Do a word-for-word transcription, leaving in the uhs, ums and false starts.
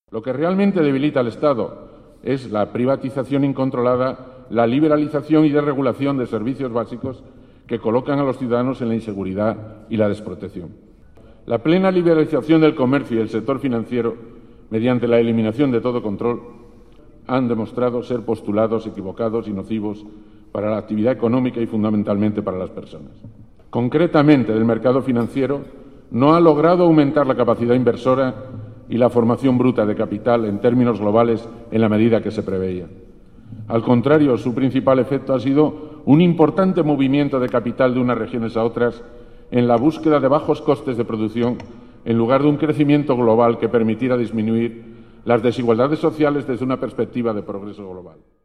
Lo que realmente debilita al Estado es la privatización incontrolada, la liberalización y desregulación de servicios básicos que colocan a los ciudadanos en la inseguridad y la desprotección. La plena liberalización del comercio y el sector financiero, mediante la eliminación de todo control, han demostrado ser postulados equivocados y nocivos para la actividad económica y fundamentalmente para las personas. Concretamente, el mercado financiero no ha logrado aumentar la capacidad inversora y la formación bruta de capital en términos globales en la medida que se preveía. Al contrario, su principal efecto ha sido un importante movimiento de capital de unas regiones a otras en la búsqueda de bajos costes de producción, en lugar de un crecimiento global que permitiera disminuir las desigualdades sociales desde una perspectiva de progreso global.